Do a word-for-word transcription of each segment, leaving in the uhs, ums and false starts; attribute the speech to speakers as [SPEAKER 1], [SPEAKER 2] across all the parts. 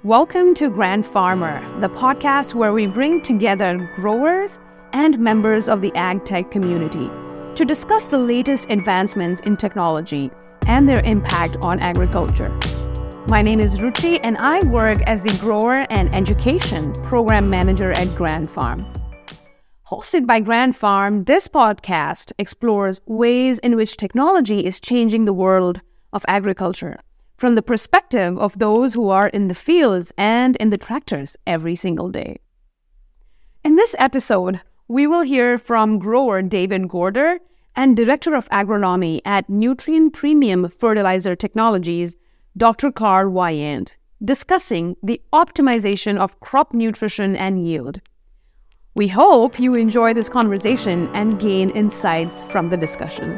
[SPEAKER 1] Welcome to Grand Farmer, the podcast where we bring together growers and members of the ag tech community to discuss the latest advancements in technology and their impact on agriculture. My name is Ruchi and I work as the Grower and Education Program Manager at Grand Farm. Hosted by Grand Farm, this podcast explores ways in which technology is changing the world of agriculture from the perspective of those who are in the fields and in the tractors every single day. In this episode, we will hear from grower David Gorder and Director of Agronomy at Nutrien Premium Fertilizer Technologies, Doctor Carl Weyand, discussing the optimization of crop nutrition and yield. We hope you enjoy this conversation and gain insights from the discussion.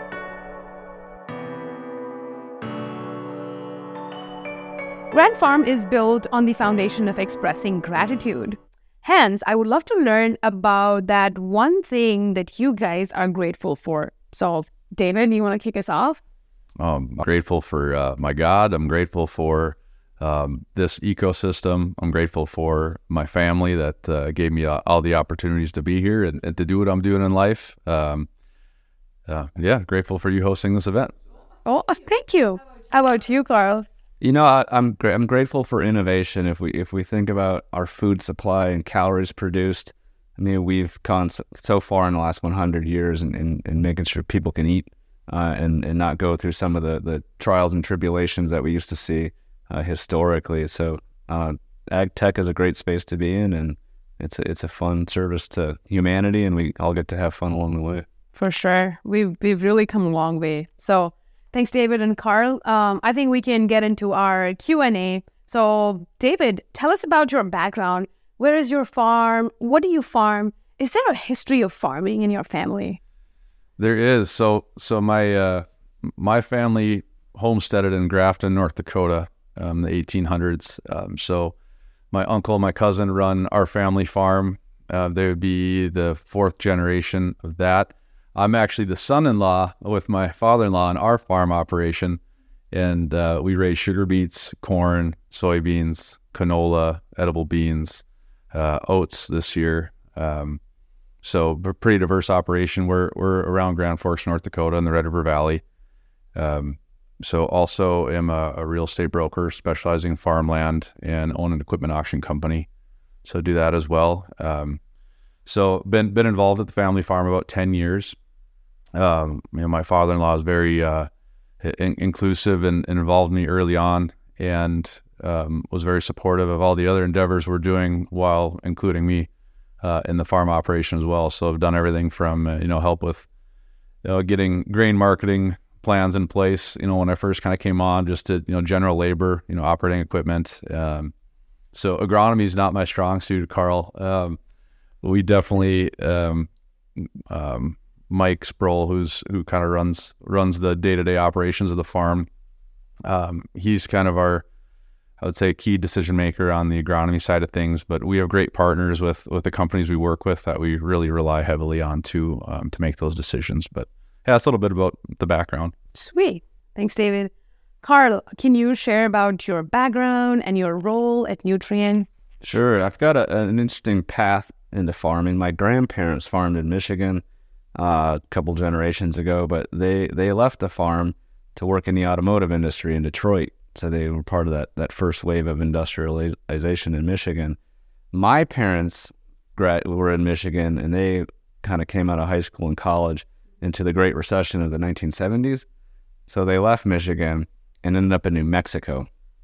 [SPEAKER 1] Grand Farm is built on the foundation of expressing gratitude. Hence, I would love to learn about that one thing that you guys are grateful for. So, David, you want to kick us off?
[SPEAKER 2] Um, I'm grateful for uh, my God. I'm grateful for um, this ecosystem. I'm grateful for my family that uh, gave me uh, all the opportunities to be here and, and to do what I'm doing in life. Um, uh, yeah, grateful for you hosting this event.
[SPEAKER 1] Oh, thank you. How about you, Carl?
[SPEAKER 3] You know, I, I'm gra- I'm grateful for innovation. If we if we think about our food supply and calories produced, I mean, we've gone so, so far in the last one hundred years in, in, in making sure people can eat uh, and and not go through some of the, the trials and tribulations that we used to see uh, historically. So, uh, ag tech is a great space to be in, and it's a, it's a fun service to humanity, and we all get to have fun along the way.
[SPEAKER 1] For sure, we've we've really come a long way. So. Thanks, David and Carl. Um, I think we can get into our Q and A. So, David, tell us about your background. Where is your farm? What do you farm? Is there a history of farming in your family?
[SPEAKER 2] There is. So, so my uh, my family homesteaded in Grafton, North Dakota, um, the eighteen hundreds. Um, so, my uncle, and my cousin run our family farm. Uh, they would be the fourth generation of that. I'm actually the son-in-law with my father-in-law on our farm operation, and uh, we raise sugar beets, corn, soybeans, canola, edible beans, uh, oats this year. Um, so a pretty diverse operation. We're we're around Grand Forks, North Dakota in the Red River Valley. Um, so also am a, a real estate broker specializing in farmland and own an equipment auction company. So do that as well. Um, so been been involved at the family farm about ten years. Um, you know, my father-in-law is very uh, in- inclusive and, and involved me early on, and um, was very supportive of all the other endeavors we're doing, while including me uh, in the farm operation as well. So I've done everything from uh, you know help with you know, getting grain marketing plans in place. You know, when I first kind of came on, just to you know general labor, you know, operating equipment. Um, so agronomy is not my strong suit, Carl. Um, we definitely. Um, um, Mike Sproul, who's who kind of runs runs the day-to-day operations of the farm. Um, he's kind of our, I would say, key decision maker on the agronomy side of things. But we have great partners with with the companies we work with that we really rely heavily on to um, to make those decisions. But yeah, that's a little bit about the background.
[SPEAKER 1] Sweet, thanks, David. Carl, can you share about your background and your role at Nutrien?
[SPEAKER 3] Sure, I've got a, an interesting path into farming. My grandparents farmed in Michigan Uh, a couple generations ago, but they, they left the farm to work in the automotive industry in Detroit. So they were part of that, that first wave of industrialization in Michigan. My parents grad- were in Michigan, and they kind of came out of high school and college into the Great Recession of the nineteen seventies. So they left Michigan and ended up in New Mexico.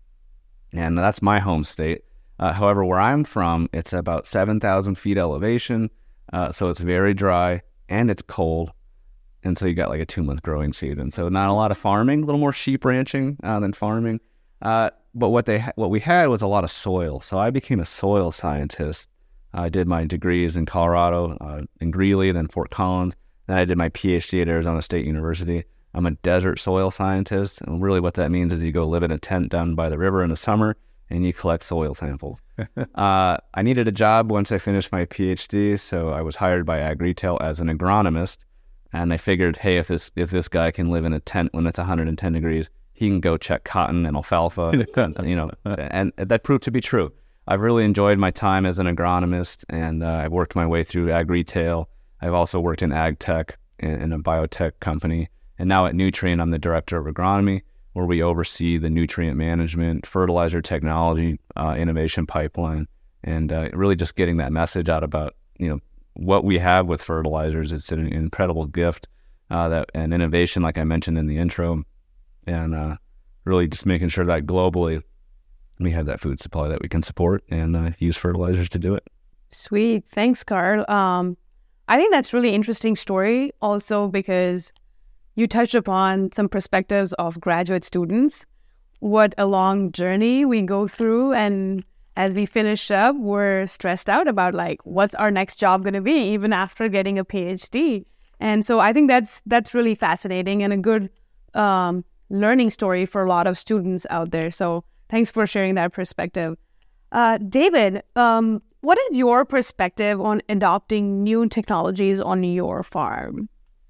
[SPEAKER 3] And that's my home state. Uh, however, where I'm from, it's about seven thousand feet elevation, uh, so it's very dry. And it's cold, and so you got like a two-month growing season. So not a lot of farming, a little more sheep ranching uh, than farming. Uh, but what they ha- what we had was a lot of soil. So I became a soil scientist. I did my degrees in Colorado, uh, in Greeley, then Fort Collins. Then I did my PhD at Arizona State University. I'm a desert soil scientist, and really what that means is you go live in a tent down by the river in the summer, and you collect soil samples. uh, I needed a job once I finished my PhD, so I was hired by Ag Retail as an agronomist, and I figured, hey, if this if this guy can live in a tent when it's one hundred ten degrees, he can go check cotton and alfalfa, you know, and that proved to be true. I've really enjoyed my time as an agronomist, and uh, I've worked my way through ag retail. I've also worked in ag tech in, in a biotech company. And now at Nutrien, I'm the director of agronomy, where we oversee the nutrient management, fertilizer technology, uh, innovation pipeline, and uh, really just getting that message out about, you know, what we have with fertilizers. It's an incredible gift, uh, that and innovation, like I mentioned in the intro, and uh, really just making sure that globally we have that food supply that we can support and uh, use fertilizers to do it.
[SPEAKER 1] Sweet. Thanks, Carl. Um, I think that's really interesting story also because you touched upon some perspectives of graduate students, what a long journey we go through. And as we finish up, we're stressed out about like, what's our next job going to be, even after getting a PhD. And so I think that's that's really fascinating and a good um, learning story for a lot of students out there. So thanks for sharing that perspective. Uh, David, um, what is your perspective on adopting new technologies on your farm?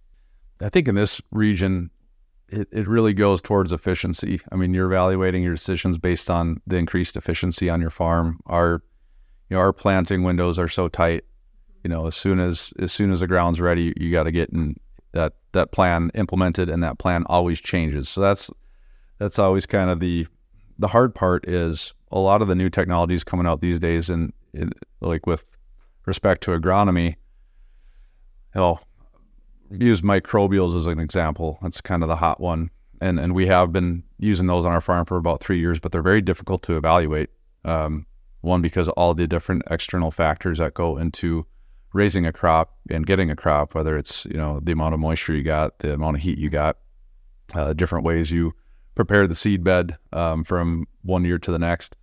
[SPEAKER 2] I think in this region, it, it really goes towards efficiency. I mean, you're evaluating your decisions based on the increased efficiency on your farm. Our, you know, our planting windows are so tight. You know, as soon as as soon as the ground's ready, you, you got to get in that that plan implemented, and that plan always changes. So that's that's always kind of the the hard part. Is a lot of the new technologies coming out these days, and like with respect to agronomy, hell. Use microbials as an example. That's kind of the hot one. And and we have been using those on our farm for about three years, but they're very difficult to evaluate. Um, one, because all the different external factors that go into raising a crop and getting a crop, whether it's, you know, the amount of moisture you got, the amount of heat you got, uh, different ways you prepare the seed bed um, from one year to the next.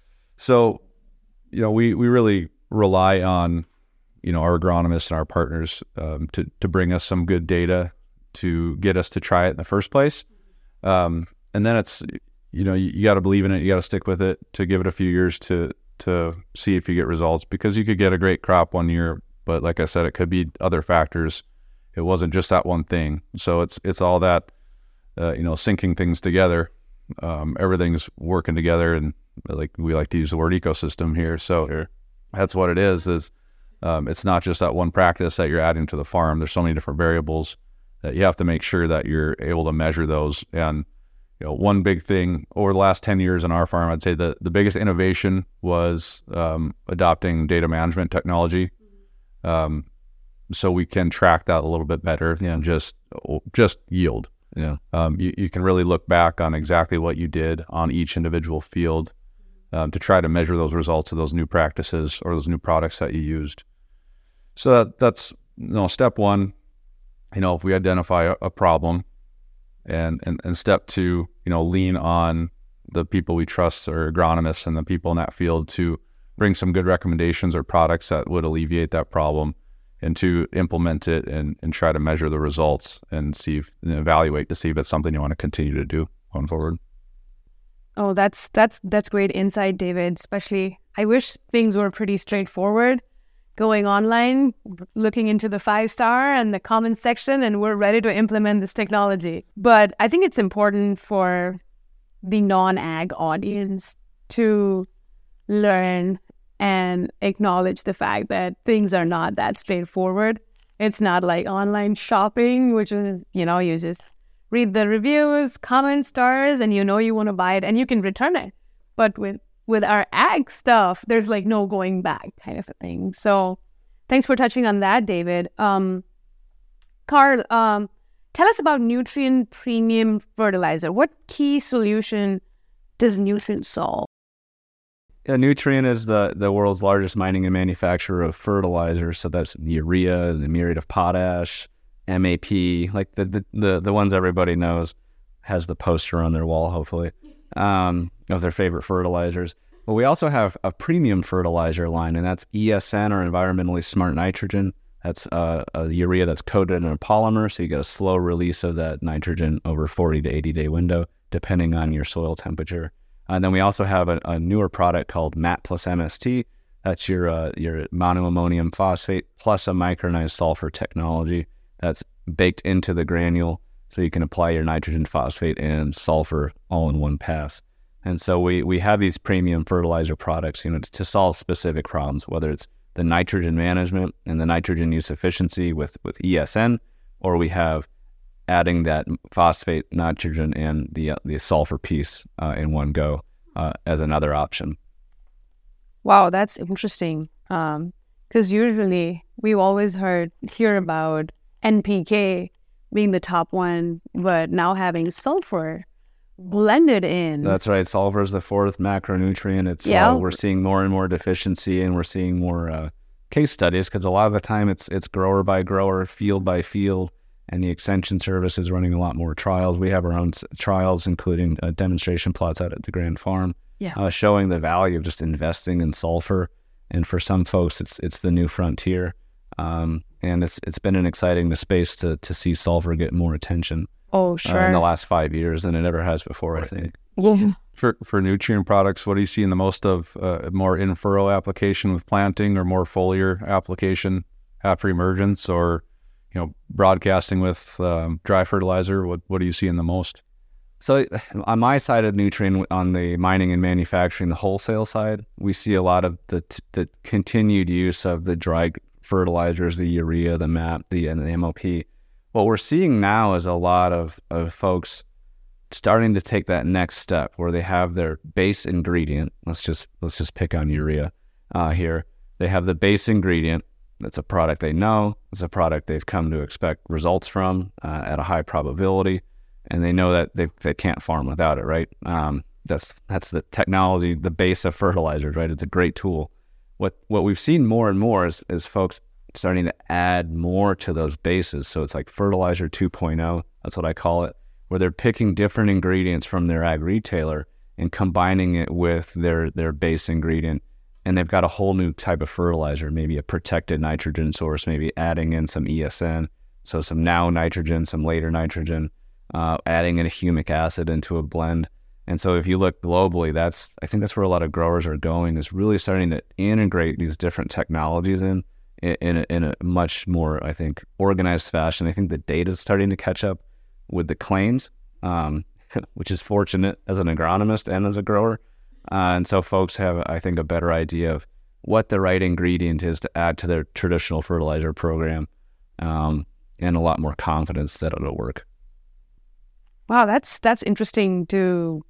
[SPEAKER 2] So, you know, we, we really rely on, you know, our agronomists and our partners um, to, to bring us some good data to get us to try it in the first place. Um, and then it's, you know, you, you got to believe in it. You got to stick with it to give it a few years to, to see if you get results, because you could get a great crop one year, but like I said, it could be other factors. It wasn't just that one thing. So it's, it's all that, uh, you know, syncing things together. Um, everything's working together, and like we like to use the word ecosystem here. So here, that's what it is, is, Um, it's not just that one practice that you're adding to the farm. There's so many different variables that you have to make sure that you're able to measure those. And, you know, one big thing over the last ten years on our farm, I'd say the, the biggest innovation was um, adopting data management technology. Um, so we can track that a little bit better than just, just yield.
[SPEAKER 3] Yeah.
[SPEAKER 2] Um, you, you can really look back on exactly what you did on each individual field um, to try to measure those results of those new practices or those new products that you used. So that, that's, you know, step one. You know, if we identify a, a problem, and, and and step two, you know, lean on the people we trust, or agronomists and the people in that field, to bring some good recommendations or products that would alleviate that problem, and to implement it and, and try to measure the results and see if, and evaluate to see if it's something you want to continue to do going forward.
[SPEAKER 1] Oh, that's that's that's great insight, David. Especially, I wish things were pretty straightforward. Going online, looking into the five star and the comment section, and we're ready to implement this technology. But I think it's important for the non-ag audience to learn and acknowledge the fact that things are not that straightforward. It's not like online shopping, which is, you know, you just read the reviews, comment stars, and you know you want to buy it and you can return it. But with with our ag stuff, there's like no going back kind of a thing. So thanks for touching on that, David. Um, Carl, um, tell us about Nutrien Premium Fertilizer. What key solution does Nutrien solve?
[SPEAKER 3] Yeah, Nutrien is the, the world's largest mining and manufacturer of fertilizers. So that's urea, the muriate of potash, M A P, like the, the, the, the ones everybody knows, has the poster on their wall, hopefully, um, of their favorite fertilizers. But we also have a premium fertilizer line, and that's E S N, or environmentally smart nitrogen. That's uh, a urea that's coated in a polymer, so you get a slow release of that nitrogen over a forty to eighty day window, depending on your soil temperature. And then we also have a, a newer product called M A T plus M S T. That's your uh, your monoammonium phosphate plus a micronized sulfur technology that's baked into the granule So you can apply your nitrogen, phosphate, and sulfur all in one pass. And so we, we have these premium fertilizer products, you know, to, to solve specific problems, whether it's the nitrogen management and the nitrogen use efficiency with, with E S N, or we have adding that phosphate, nitrogen, and the uh, the sulfur piece uh, in one go uh, as another option.
[SPEAKER 1] Wow, that's interesting. Um, because usually we've always heard hear about N P K being the top one, but now having sulfur blended in.
[SPEAKER 3] That's right. Sulfur is the fourth macronutrient. It's
[SPEAKER 1] yeah.
[SPEAKER 3] uh, we're seeing more and more deficiency, and we're seeing more uh, case studies because a lot of the time it's it's grower by grower, field by field, and the extension service is running a lot more trials. We have our own s- trials, including uh, demonstration plots out at the Grand Farm,
[SPEAKER 1] yeah.
[SPEAKER 3] uh, showing the value of just investing in sulfur. And for some folks, it's it's the new frontier, um, and it's it's been an exciting space to to see sulfur get more attention.
[SPEAKER 1] Oh, sure.
[SPEAKER 3] Uh, in the last five years than it ever has before, I think.
[SPEAKER 1] Yeah.
[SPEAKER 2] For for nutrient products, what do you see in the most of uh, more in furrow application with planting, or more foliar application after emergence, or you know broadcasting with um, dry fertilizer? What what do you see in the most?
[SPEAKER 3] So on my side of nutrient, on the mining and manufacturing, the wholesale side, we see a lot of the the continued use of the dry fertilizers, the urea, the M A P, the, and the M O P. What we're seeing now is a lot of, of folks starting to take that next step where they have their base ingredient. Let's just let's just pick on urea uh, here. They have the base ingredient. That's a product they know. It's a product they've come to expect results from uh, at a high probability. And they know that they they can't farm without it, right? Um, that's that's the technology, the base of fertilizers, right? It's a great tool. What what we've seen more and more is is folks starting to add more to those bases. So it's like fertilizer two point oh, that's what I call it, where they're picking different ingredients from their ag retailer and combining it with their their base ingredient. And they've got a whole new type of fertilizer, maybe a protected nitrogen source, maybe adding in some E S N, so some now nitrogen, some later nitrogen. Uh, adding in a humic acid into a blend. And so if you look globally, that's I think that's where a lot of growers are going, is really starting to integrate these different technologies in in, in, a, in a much more, I think, organized fashion. I think the data is starting to catch up with the claims, um, which is fortunate as an agronomist and as a grower. Uh, and so folks have, I think, a better idea of what the right ingredient is to add to their traditional fertilizer program, um, and a lot more confidence that it'll work.
[SPEAKER 1] Wow, that's that's interesting to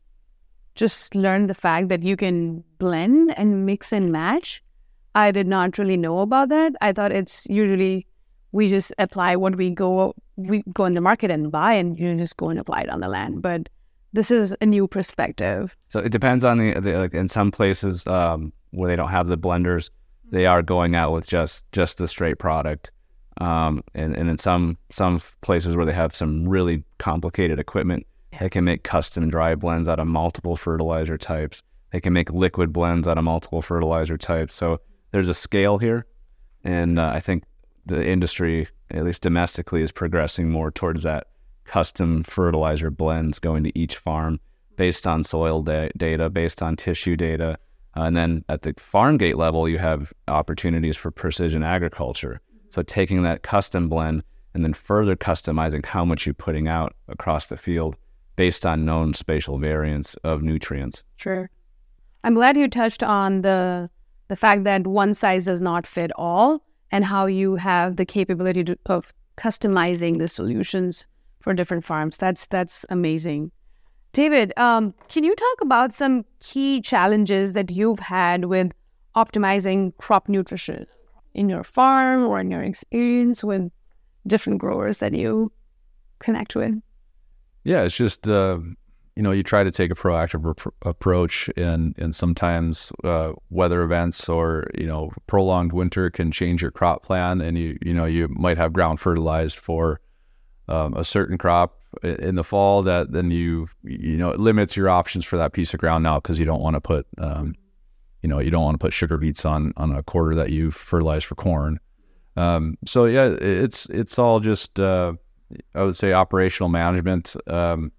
[SPEAKER 1] just learn the fact that you can blend and mix and match. I did not really know about that. I thought it's usually we just apply what we go we go in the market and buy, and you just go and apply it on the land. But this is a new perspective.
[SPEAKER 3] So it depends on the, the like in some places um, where they don't have the blenders, they are going out with just just the straight product. Um, and, and in some some places where they have some really complicated equipment, they can make custom dry blends out of multiple fertilizer types. They can make liquid blends out of multiple fertilizer types. So there's a scale here. And uh, I think the industry, at least domestically, is progressing more towards that custom fertilizer blends going to each farm based on soil da- data, based on tissue data. Uh, and then at the farm gate level, you have opportunities for precision agriculture. So taking that custom blend and then further customizing how much you're putting out across the field based on known spatial variants of nutrients.
[SPEAKER 1] Sure. I'm glad you touched on the the fact that one size does not fit all, and how you have the capability to, of customizing the solutions for different farms. That's that's amazing. David, um, can you talk about some key challenges that you've had with optimizing crop nutrition in your farm or in your experience with different growers that you connect with?
[SPEAKER 2] Yeah, it's just, uh, you know, you try to take a proactive rep- approach, and, and sometimes uh, weather events or, you know, prolonged winter can change your crop plan, and you, you know, you might have ground fertilized for um, a certain crop in the fall that then you, you know, it limits your options for that piece of ground now, because you don't want to put, um, you know, you don't want to put sugar beets on, on a quarter that you've fertilized for corn. Um, so yeah, it's, it's all just, uh, I would say operational management. Um,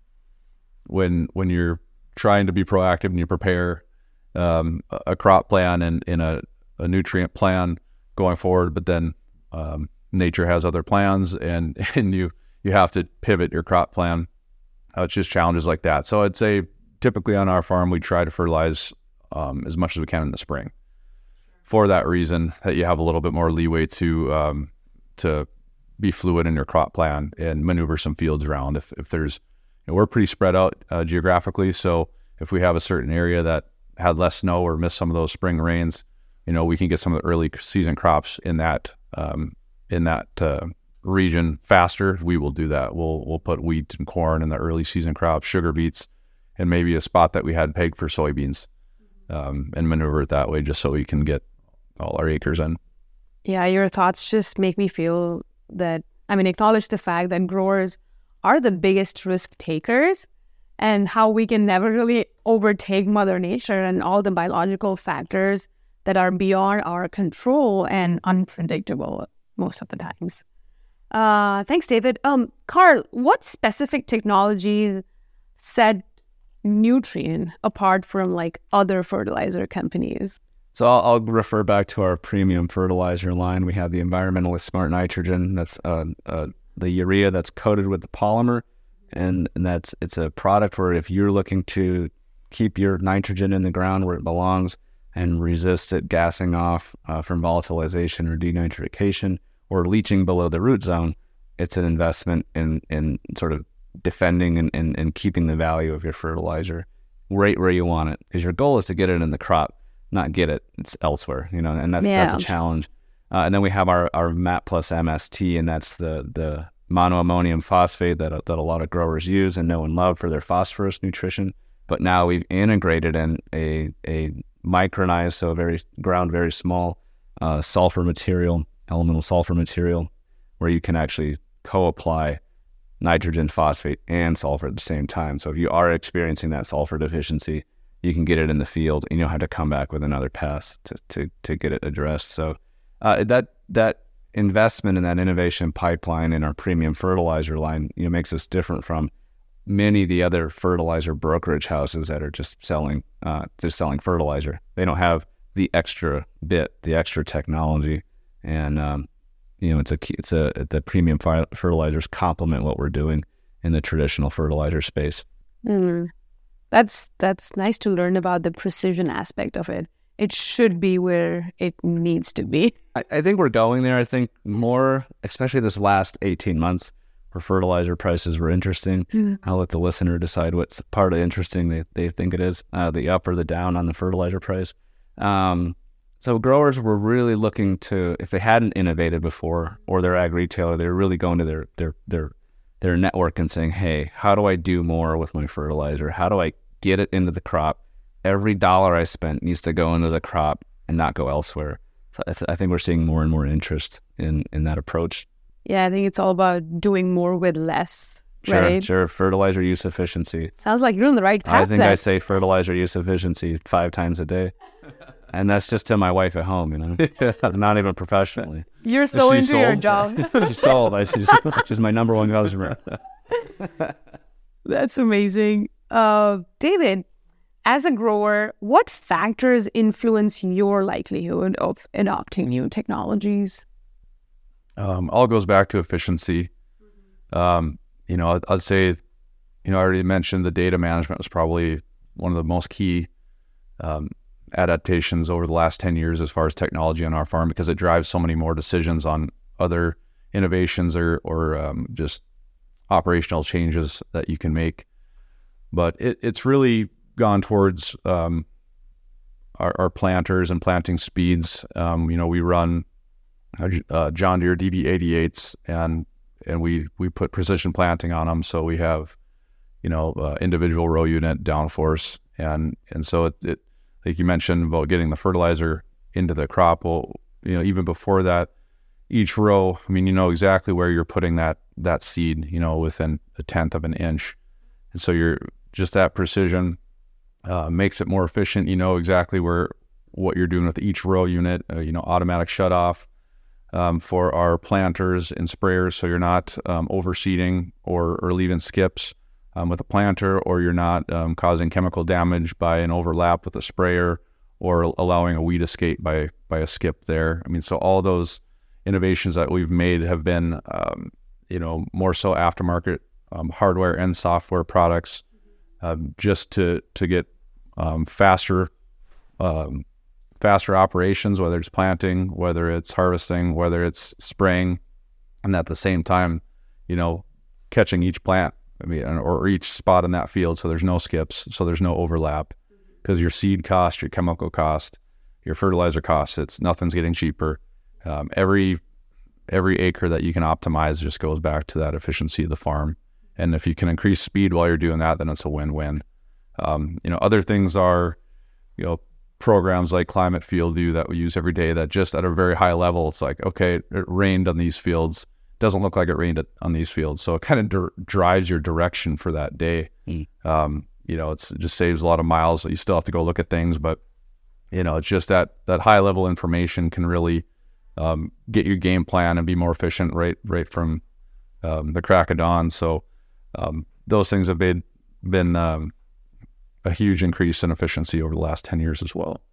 [SPEAKER 2] when, when you're trying to be proactive and you prepare, um, a crop plan and in a, a nutrient plan going forward, but then, um, nature has other plans, and, and you, you have to pivot your crop plan. Uh, it's just challenges like that. So I'd say typically on our farm, we try to fertilize um, as much as we can in the spring. For that reason, that you have a little bit more leeway to um, to be fluid in your crop plan and maneuver some fields around. If if there's, you know, we're pretty spread out uh, geographically, so if we have a certain area that had less snow or missed some of those spring rains, you know, we can get some of the early season crops in that um, in that uh, region faster. We will do that. We'll we'll put wheat and corn in the early season crops, sugar beets, and maybe a spot that we had pegged for soybeans, um, and maneuver it that way just so we can get all our acres in.
[SPEAKER 1] Yeah, your thoughts just make me feel that, I mean, acknowledge the fact that growers are the biggest risk takers, and how we can never really overtake Mother Nature and all the biological factors that are beyond our control and unpredictable most of the times. Uh, thanks, David. Um, Carl, what specific technologies set Nutrien apart from like other fertilizer companies?
[SPEAKER 3] So I'll, I'll refer back to our premium fertilizer line. We have the environmentally smart nitrogen. That's uh, uh, the urea that's coated with the polymer, and, and that's it's a product where if you're looking to keep your nitrogen in the ground where it belongs and resist it gassing off uh, from volatilization or denitrification or leaching below the root zone, it's an investment in in sort of defending and, and, and keeping the value of your fertilizer right where you want it, because your goal is to get it in the crop, not get it it's elsewhere, you know, and that's
[SPEAKER 1] yeah.
[SPEAKER 3] that's a challenge. Uh, and then we have our, our M A P plus M S T, and that's the the monoammonium phosphate that that a lot of growers use and know and love for their phosphorus nutrition. But now we've integrated in a a micronized, so very ground very small uh, sulfur material, elemental sulfur material, where you can actually co-apply nitrogen, phosphate, and sulfur at the same time. So if you are experiencing that sulfur deficiency, you can get it in the field, and you don't have to come back with another pass to to, to get it addressed. So uh, that that investment in that innovation pipeline in our premium fertilizer line, you know, makes us different from many of the other fertilizer brokerage houses that are just selling uh, just selling fertilizer. They don't have the extra bit, the extra technology, and um, you know, it's a it's a the premium fi- fertilizers complement what we're doing in the traditional fertilizer space.
[SPEAKER 1] Mm. That's that's nice to learn about the precision aspect of it. It should be where it needs to be.
[SPEAKER 3] I, I think we're going there. I think more, especially this last eighteen months, where fertilizer prices were interesting. Mm. I'll let the listener decide what's part of interesting they, they think it is, uh, the up or the down on the fertilizer price. Um, so growers were really looking to, if they hadn't innovated before, or their ag retailer, they're really going to their their their their network and saying, hey, how do I do more with my fertilizer? How do I get it into the crop? Every dollar I spent needs to go into the crop and not go elsewhere. So I, th- I think we're seeing more and more interest in, in that approach.
[SPEAKER 1] Yeah, I think it's all about doing more with less,
[SPEAKER 3] Sure,
[SPEAKER 1] right?
[SPEAKER 3] sure. Fertilizer use efficiency.
[SPEAKER 1] Sounds like you're on the right path.
[SPEAKER 3] I think
[SPEAKER 1] then.
[SPEAKER 3] I say fertilizer use efficiency five times a day. And that's just to my wife at home, you know, not even professionally.
[SPEAKER 1] You're so
[SPEAKER 3] She's
[SPEAKER 1] into your
[SPEAKER 3] sold.
[SPEAKER 1] job.
[SPEAKER 3] She's sold. I, she's, she's my number one customer.
[SPEAKER 1] That's amazing. Uh, David, as a grower, what factors influence your likelihood of adopting new technologies?
[SPEAKER 2] Um, all goes back to efficiency. Um, you know, I'd, I'd say, you know, I already mentioned the data management was probably one of the most key um, adaptations over the last ten years as far as technology on our farm, because it drives so many more decisions on other innovations or, or um, just operational changes that you can make. But it, it's really gone towards um, our, our planters and planting speeds. Um, you know, we run uh, John Deere D B eighty-eights, and and we we put precision planting on them, so we have, you know, uh, individual row unit downforce, and and so it, it like you mentioned about getting the fertilizer into the crop. Well, you know, even before that, each row, I mean, you know exactly where you're putting that that seed, you know, within a tenth of an inch, and so you're just that precision uh, makes it more efficient. You know exactly where what you're doing with each row unit. Uh, you know, automatic shut off um, for our planters and sprayers, so you're not um, overseeding or or leaving skips um, with a planter, or you're not um, causing chemical damage by an overlap with a sprayer, or allowing a weed escape by by a skip there. I mean, so all those innovations that we've made have been um, you know, more so aftermarket um, hardware and software products, um, just to to get um, faster um, faster operations, whether it's planting, whether it's harvesting, whether it's spraying, and at the same time, you know, catching each plant, I mean, or each spot in that field, so there's no skips, so there's no overlap, because your seed cost, your chemical cost, your fertilizer costs, it's nothing's getting cheaper. Um, every every acre that you can optimize just goes back to that efficiency of the farm. And if you can increase speed while you're doing that, then it's a win-win. Um, you know, other things are, you know, programs like Climate Field View that we use every day that just at a very high level, it's like, okay, it rained on these fields. Doesn't look like it rained on these fields. So it kind of di- drives your direction for that day. Mm. Um, you know, it's, it just saves a lot of miles. You still have to go look at things, but, you know, it's just that that high level information can really um, get your game plan and be more efficient right right from um, the crack of dawn. So um, those things have been, been um, a huge increase in efficiency over the last ten years as well.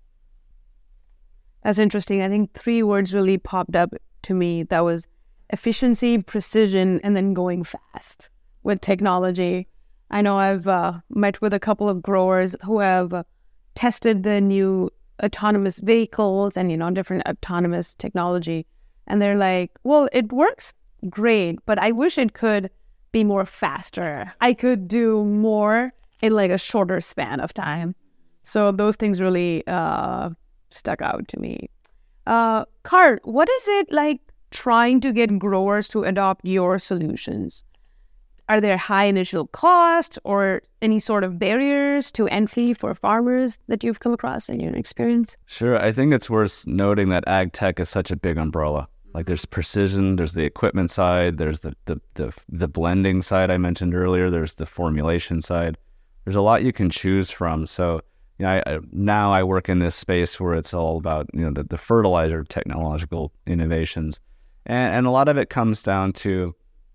[SPEAKER 1] That's interesting. I think three words really popped up to me. That was efficiency, precision, and then going fast with technology. I know I've uh, met with a couple of growers who have uh, tested the new autonomous vehicles and, you know, different autonomous technology. And they're like, well, it works great, but I wish it could be more faster. I could do more in like a shorter span of time. So those things really uh, stuck out to me. Uh, Carl, what is it like trying to get growers to adopt your solutions? Are there high initial costs or any sort of barriers to entry for farmers that you've come across in your experience?
[SPEAKER 3] Sure. I think it's worth noting that ag tech is such a big umbrella. Like there's precision, there's the equipment side, there's the, the, the, the blending side I mentioned earlier, there's the formulation side. There's a lot you can choose from. So, you know, I, I, now I work in this space where it's all about, you know, the, the fertilizer technological innovations. And, and a lot of it comes down to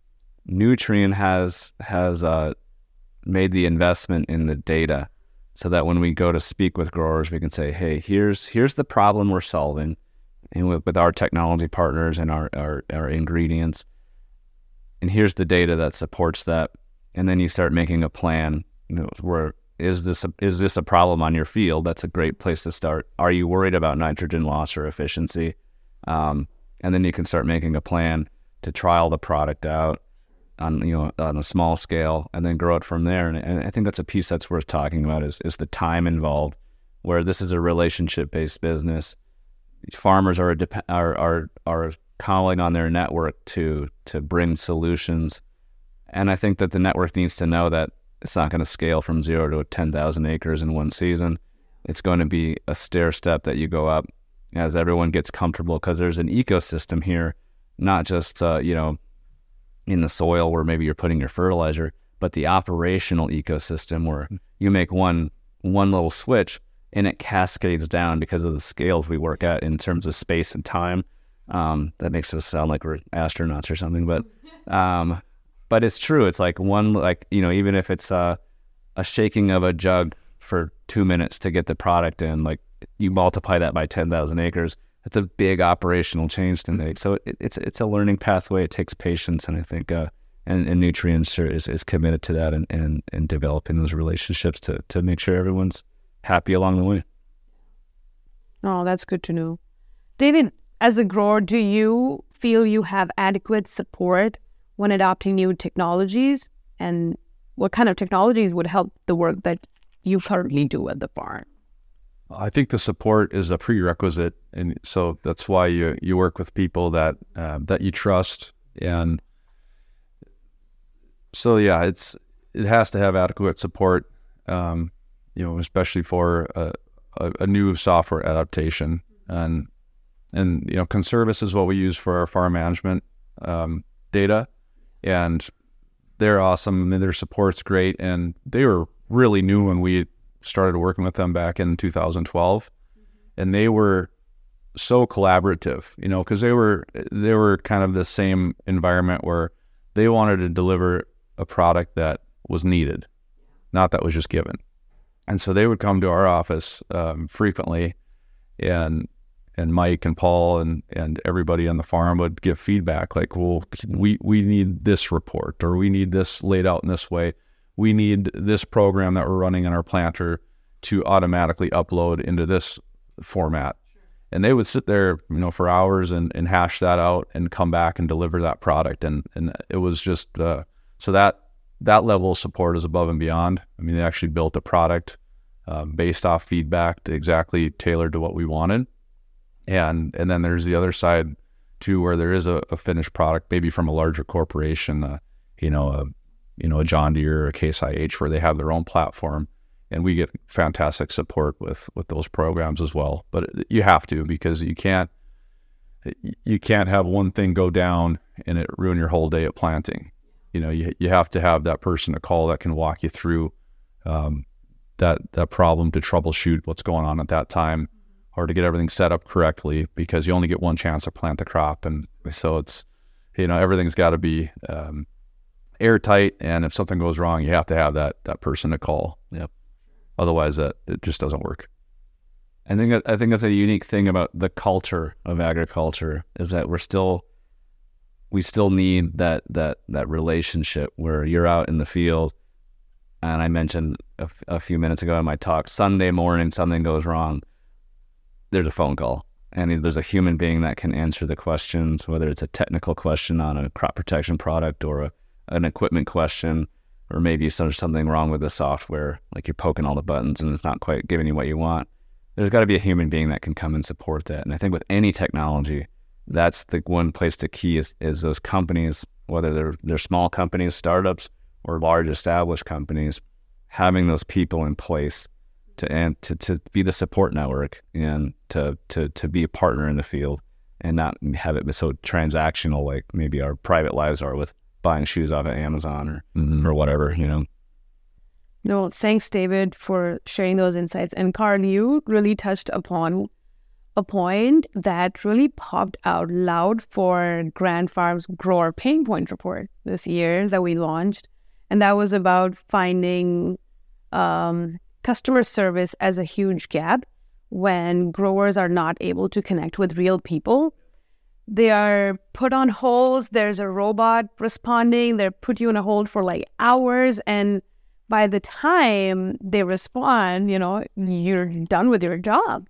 [SPEAKER 3] Nutrien has has uh, made the investment in the data so that when we go to speak with growers, we can say, hey, here's here's the problem we're solving, and with, with our technology partners and our, our, our ingredients, and here's the data that supports that. And then you start making a plan, you know, where is this a, is this a problem on your field? That's a great place to start. Are you worried about nitrogen loss or efficiency? Um, and then you can start making a plan to trial the product out on, you know, on a small scale, and then grow it from there. And, and I think that's a piece that's worth talking about is, is the time involved, where this is a relationship-based business. Farmers are, a dep- are, are, are calling on their network to, to bring solutions. And I think that the network needs to know that it's not going to scale from zero to ten thousand acres in one season. It's going to be a stair step that you go up as everyone gets comfortable, because there's an ecosystem here, not just, uh, you know, in the soil where maybe you're putting your fertilizer, but the operational ecosystem where you make one one little switch and it cascades down because of the scales we work at in terms of space and time. Um, that makes us sound like we're astronauts or something, but um, but it's true. It's like one, like, you know, even if it's uh, a shaking of a jug for two minutes to get the product in, like you multiply that by ten thousand acres, it's a big operational change to make. So it, it's it's a learning pathway. It takes patience, and I think uh, and, and Nutrien is is committed to that, and, and, and developing those relationships to to make sure everyone's happy along the way.
[SPEAKER 1] Oh, that's good to know. David, as a grower, do you feel you have adequate support when adopting new technologies? And what kind of technologies would help the work that you currently do at the farm?
[SPEAKER 2] I think the support is a prerequisite, and so that's why you you work with people that uh, that you trust, and so yeah, it's it has to have adequate support, um, you know, especially for a, a, a new software adaptation, and and you know, Conservice is what we use for our farm management um, data, and they're awesome. I mean, their support's great, and they were really new when we started working with them back in two thousand twelve, and they were so collaborative, you know, because they were they were kind of the same environment where they wanted to deliver a product that was needed, not that was just given. And so they would come to our office um, frequently, and and Mike and Paul and, and everybody on the farm would give feedback like, well, we, we need this report, or we need this laid out in this way. We need this program that we're running in our planter to automatically upload into this format. And they would sit there, you know, for hours and, and hash that out and come back and deliver that product. And, and it was just, uh, so that, that level of support is above and beyond. I mean, they actually built a product uh, based off feedback to exactly tailored to what we wanted. And, and then there's the other side too, where there is a, a finished product, maybe from a larger corporation, uh, you know, a, you know, a John Deere or a Case I H, where they have their own platform. And we get fantastic support with, with those programs as well. But you have to, because you can't you can't have one thing go down and it ruin your whole day at planting. You know, you you have to have that person to call that can walk you through um, that that problem, to troubleshoot what's going on at that time, or to get everything set up correctly, because you only get one chance to plant the crop. And so it's, you know, everything's got to be um, airtight. And if something goes wrong, you have to have that that person to call.
[SPEAKER 3] Yep.
[SPEAKER 2] Otherwise, that it just doesn't work.
[SPEAKER 3] I think I think that's a unique thing about the culture of agriculture, is that we're still we still need that that that relationship where you're out in the field. And I mentioned a, a few minutes ago in my talk, Sunday morning something goes wrong, there's a phone call, and there's a human being that can answer the questions, whether it's a technical question on a crop protection product, or a, an equipment question. Or maybe there's something wrong with the software, like you're poking all the buttons and it's not quite giving you what you want. There's got to be a human being that can come and support that. And I think with any technology, that's the one place to key is, is those companies, whether they're they're small companies, startups, or large established companies, having those people in place to and to, to be the support network, and to, to to be a partner in the field, and not have it be so transactional like maybe our private lives are with buying shoes off of Amazon or mm-hmm. or whatever, you know.
[SPEAKER 1] No, thanks, David, for sharing those insights. And Carl, you really touched upon a point that really popped out loud for Grand Farm's Grower Pain Point Report this year that we launched. And that was about finding um, customer service as a huge gap when growers are not able to connect with real people. They are put on holds. There's a robot responding. They put you on a hold for like hours. And by the time they respond, you know, you're done with your job.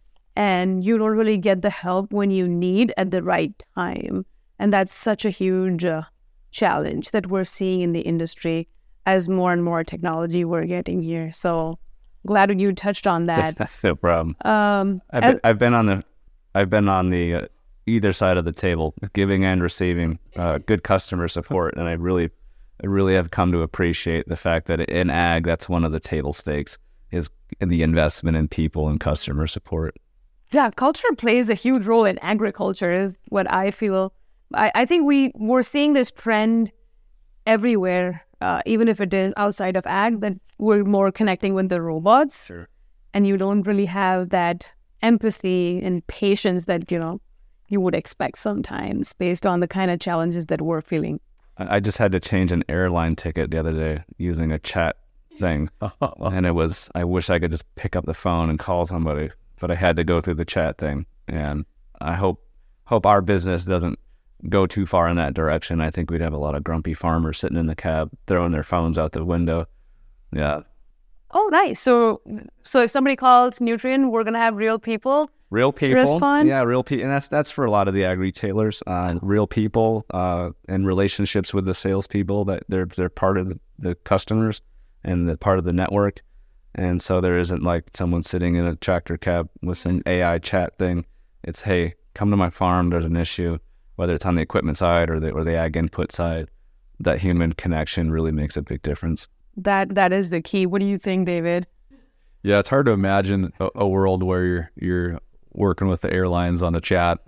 [SPEAKER 1] And you don't really get the help when you need at the right time. And that's such a huge uh, challenge that we're seeing in the industry as more and more technology we're getting here. So glad you touched on that.
[SPEAKER 3] No problem.
[SPEAKER 1] Um,
[SPEAKER 3] I've, been, I've been on the, I've been on the uh, either side of the table, giving and receiving uh, good customer support, and I really, I really have come to appreciate the fact that in ag, that's one of the table stakes, is in the investment in people and customer support.
[SPEAKER 1] Yeah, culture plays a huge role in agriculture, is what I feel. I, I think we, we're seeing this trend everywhere, uh, even if it is outside of ag, that we're more connecting with the robots.
[SPEAKER 3] Sure.
[SPEAKER 1] And you don't really have that empathy and patience that, you know, you would expect sometimes based on the kind of challenges that we're feeling.
[SPEAKER 3] I just had to change an airline ticket the other day using a chat thing. And it was, I wish I could just pick up the phone and call somebody, but I had to go through the chat thing. And I hope hope our business doesn't go too far in that direction. I think we'd have a lot of grumpy farmers sitting in the cab, throwing their phones out the window. Yeah.
[SPEAKER 1] Oh, nice. So so if somebody calls Nutrien, we're going to have real people
[SPEAKER 3] Real people,
[SPEAKER 1] respond?
[SPEAKER 3] Yeah, real people, and that's that's for a lot of the ag retailers. Uh, real people uh, and relationships with the salespeople, that they're they're part of the, the customers and the part of the network, and so there isn't like someone sitting in a tractor cab with some A I chat thing. It's, hey, come to my farm. There's an issue, whether it's on the equipment side or the or the ag input side. That human connection really makes a big difference.
[SPEAKER 1] That that is the key. What do you think, David?
[SPEAKER 2] Yeah, it's hard to imagine a, a world where you're you're working with the airlines on a chat.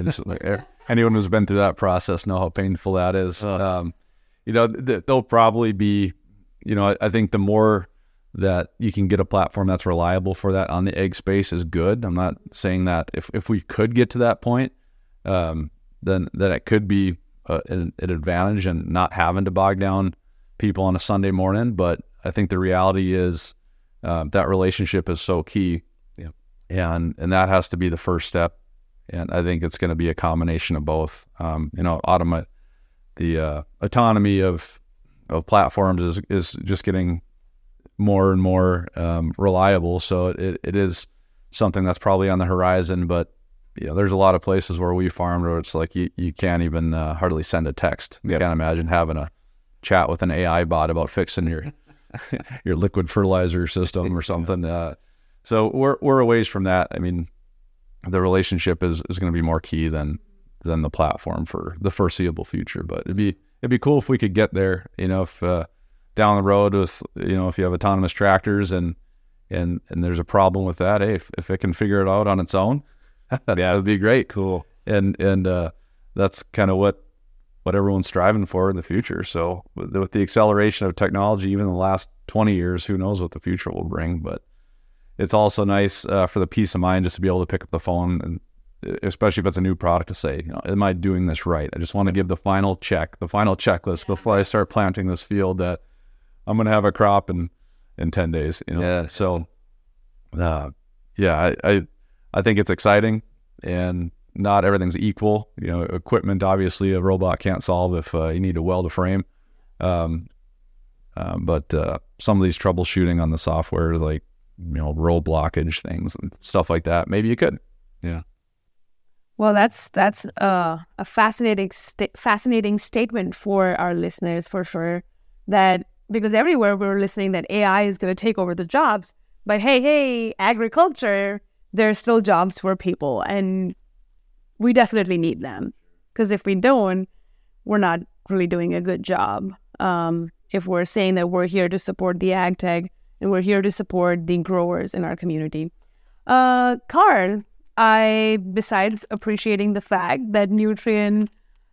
[SPEAKER 2] Anyone who's been through that process know how painful that is.
[SPEAKER 3] Oh.
[SPEAKER 2] Um, you know, th- they'll probably be, you know, I, I think the more that you can get a platform that's reliable for that on the egg space is good. I'm not saying that if, if we could get to that point, um, then that it could be a, an, an advantage and not having to bog down people on a Sunday morning. But I think the reality is uh, that relationship is so key. And and that has to be the first step And I think it's going to be a combination of both. Um, you know, automa- the uh, autonomy of of platforms is is just getting more and more um, reliable. So it it is something that's probably on the horizon. But you know, there's a lot of places where we farm where it's like you, you can't even uh, hardly send a text. You
[SPEAKER 3] Yep.
[SPEAKER 2] can't imagine having a chat with an A I bot about fixing your your liquid fertilizer system or something. Uh, so we're we're a ways from that. I mean, the relationship is, is going to be more key than than the platform for the foreseeable future. But it'd be it'd be cool if we could get there. You know, if uh, down the road with you know if you have autonomous tractors and and and there's a problem with that, hey, if, if it can figure it out on its own, yeah, it'd be great.
[SPEAKER 3] Cool.
[SPEAKER 2] And and uh, that's kind of what what everyone's striving for in the future. So with the, with the acceleration of technology, even in the last twenty years, who knows what the future will bring. But it's also nice uh, for the peace of mind just to be able to pick up the phone, and especially if it's a new product, to say, you know, am I doing this right? I just want to give the final check, the final checklist before I start planting this field that I'm going to have a crop in, in ten days. You know?
[SPEAKER 3] Yeah.
[SPEAKER 2] So, uh, yeah, I, I I think it's exciting, and not everything's equal. You know, equipment, obviously, a robot can't solve if uh, you need to weld a frame. Um, uh, but uh, some of these troubleshooting on the software, like, you know, roll blockage things and stuff like that, maybe you could. Yeah.
[SPEAKER 1] Well, that's that's uh, a fascinating sta- fascinating statement for our listeners, for sure. That because everywhere we're listening that A I is going to take over the jobs, but hey, hey, agriculture, there's still jobs for people, and we definitely need them. Because if we don't, we're not really doing a good job. Um, if we're saying that we're here to support the ag tech and we're here to support the growers in our community. Uh, Carl, I, besides appreciating the fact that Nutrien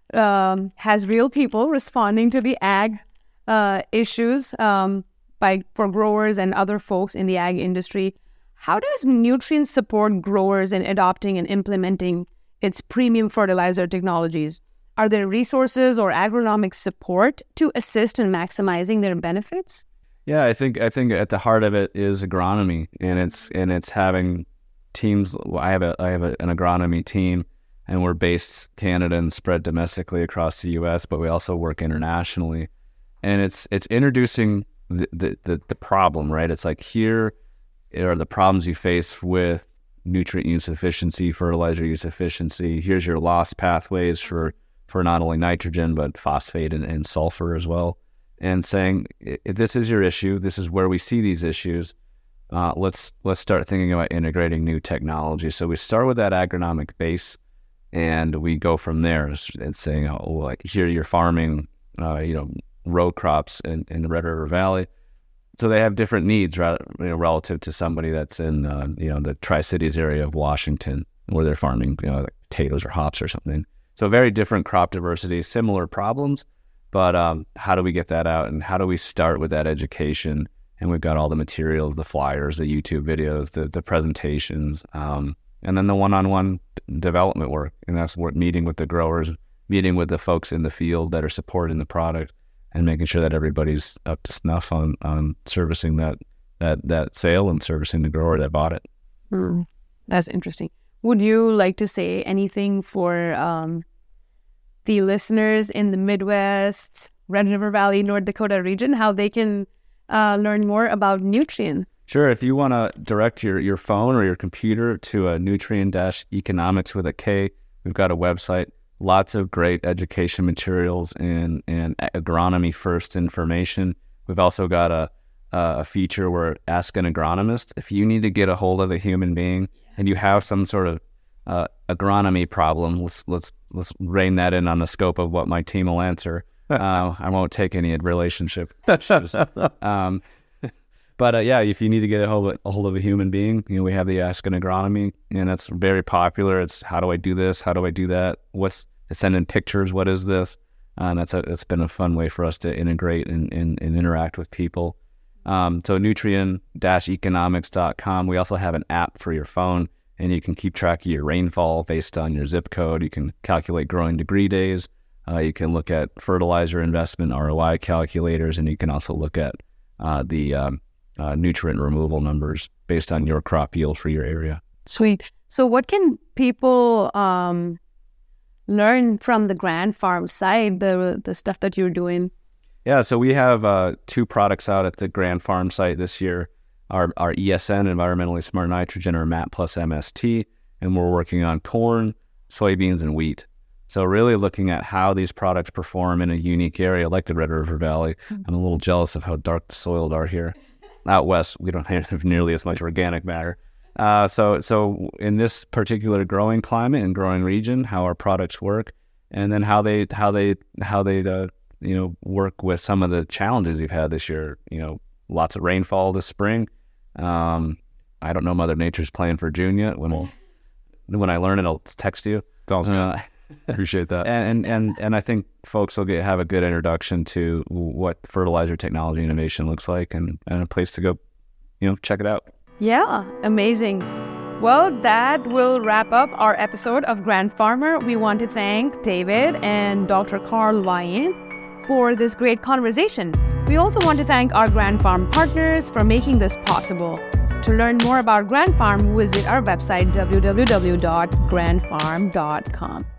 [SPEAKER 1] um, has real people responding to the ag uh, issues um, by for growers and other folks in the ag industry, how does Nutrien support growers in adopting and implementing its premium fertilizer technologies? Are there resources or agronomic support to assist in maximizing their benefits?
[SPEAKER 3] Yeah, I think I think at the heart of it is agronomy, and it's and it's having teams. I have a I have a, an agronomy team, and we're based Canada and spread domestically across the U S, but we also work internationally. And it's it's introducing the the, the, the problem, right? It's like, here are the problems you face with nutrient use efficiency, fertilizer use efficiency. Here's your loss pathways for, for not only nitrogen, but phosphate and, and sulfur as well. And saying, if this is your issue, this is where we see these issues, uh, let's let's start thinking about integrating new technology. So we start with that agronomic base, and we go from there and saying, oh, like, here you're farming, uh, you know, row crops in, in the Red River Valley. So they have different needs, right, you know, relative to somebody that's in, uh, you know, the Tri-Cities area of Washington, where they're farming, you know, like potatoes or hops or something. So very different crop diversity, similar problems, but um, how do we get that out, and how do we start with that education? And we've got all the materials, the flyers, the YouTube videos, the the presentations, um, and then the one-on-one development work. And that's work, meeting with the growers, meeting with the folks in the field that are supporting the product, and making sure that everybody's up to snuff on, on servicing that, that that sale and servicing the grower that bought it.
[SPEAKER 1] Hmm. That's interesting. Would you like to say anything for um, the listeners in the Midwest, Red River Valley, North Dakota region, how they can uh, learn more about Nutrien?
[SPEAKER 3] Sure. If you want to direct your, your phone or your computer to a Nutrien-Economics with a K, we've got a website. Lots of great education materials and, and agronomy first information. We've also got a, a feature where Ask an Agronomist. If you need to get a hold of a human being and you have some sort of uh, agronomy problem, let's let's let's rein that in on the scope of what my team will answer. Uh, I won't take any relationship issues. Um, but uh, yeah, if you need to get a hold, of, a hold of a human being, you know, we have the Ask an Agronomy, and that's very popular. It's, how do I do this? How do I do that? What's send in pictures? What is this? Uh, and that's a, it's been a fun way for us to integrate and, and, and interact with people. Um, so Nutrien Economics dot com. We also have an app for your phone, and you can keep track of your rainfall based on your zip code. You can calculate growing degree days. Uh, you can look at fertilizer investment R O I calculators, and you can also look at uh, the um, uh, nutrient removal numbers based on your crop yield for your area.
[SPEAKER 1] Sweet. So what can people um, learn from the Grand Farm side, the the stuff that you're doing?
[SPEAKER 3] Yeah, so we have uh, two products out at the Grand Farm site this year. Our our E S N, Environmentally Smart Nitrogen, or M A P plus M S T, and we're working on corn, soybeans, and wheat. So really looking at how these products perform in a unique area like the Red River Valley. I'm a little jealous of how dark the soils are here. Out west, we don't have nearly as much organic matter. Uh, so so in this particular growing climate and growing region, how our products work, and then how they how they how they uh, you know work with some of the challenges you've had this year. You know, lots of rainfall this spring. Um, I don't know Mother Nature's playing for June yet. When we'll, when I learn it, I'll text you.
[SPEAKER 2] Sounds good.
[SPEAKER 3] Uh,
[SPEAKER 2] Appreciate that.
[SPEAKER 3] And and and I think folks will get have a good introduction to what fertilizer technology innovation looks like, and, and a place to go, you know, check it out.
[SPEAKER 1] Yeah, amazing. Well, that will wrap up our episode of Grand Farmer. We want to thank David and Doctor Carl Lyon for this great conversation. We also want to thank our Grand Farm partners for making this possible. To learn more about Grand Farm, visit our website, w w w dot grand farm dot com.